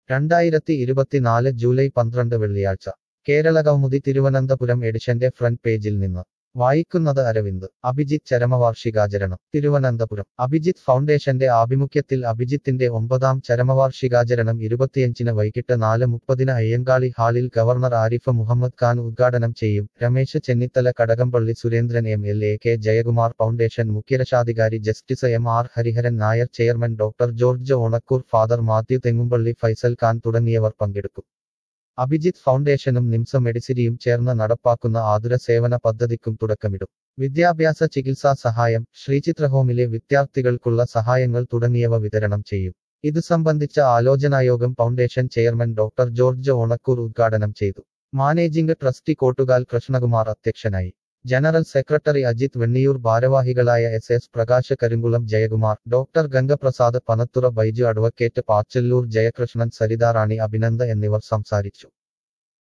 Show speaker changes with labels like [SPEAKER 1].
[SPEAKER 1] 2024 July 12 വെള്ളിയാഴ്ച കേരളകൗമുദി തിരുവനന്തപുരം എഡിഷന്റെ front പേജിൽ നിന്ന് വായിക്കുന്നത് അരവിന്ദ്. അഭിജിത്ത് ചരമവാർഷികാചരണം തിരുവനന്തപുരം. അഭിജിത്ത് ഫൗണ്ടേഷന്റെ ആഭിമുഖ്യത്തിൽ അഭിജിത്തിന്റെ 9ാം ചരമവാർഷികാചരണം 25-ന് വൈകിട്ട് 4:30-ന് അയ്യങ്കാളി ഹാളിൽ ഗവർണർ ആരിഫ് മുഹമ്മദ് ഖാൻ ഉദ്ഘാടനം ചെയ്യും. Ramesh Chennithala, Kadakampally Surendran MLA, K Jayakumar, foundation മുഖ്യരക്ഷാധികാരി justice M R. Hariharan Nair, chairman doctor George Onakkoor, father Mathew Thengumpally, Faisal Khan തുടങ്ങിയവർ പങ്കെടുക്കും. അഭിജിത്ത് ഫൗണ്ടേഷനും നിംസ് മെഡിസിറ്റിയും ചേർന്ന് നടപ്പാക്കുന്ന ആതുര സേവന പദ്ധതിക്കും തുടക്കമിടും. വിദ്യാഭ്യാസ, ചികിത്സാ സഹായം, ശ്രീചിത്രഹോമിലെ വിദ്യാർത്ഥികൾക്കുള്ള സഹായങ്ങൾ തുടങ്ങിയവ വിതരണം ചെയ്യും. ഇതു സംബന്ധിച്ച ആലോചനായോഗം foundation chairman doctor George Onakkoor ഉദ്ഘാടനം ചെയ്തു. മാനേജിംഗ് ട്രസ്റ്റി കോട്ടുകാൽ കൃഷ്ണകുമാർ അധ്യക്ഷനായി. ജനറൽ സെക്രട്ടറി അജിത് വെണ്ണിയൂർ, ഭാരവാഹികളായ S Prakash, Karinkulam Jayakumar, doctor Gangaprasad, Panathura Baiju, advocate Pachalloor Jayakrishnan, Saritha Rani, Abhinanda എന്നിവർ സംസാരിച്ചു.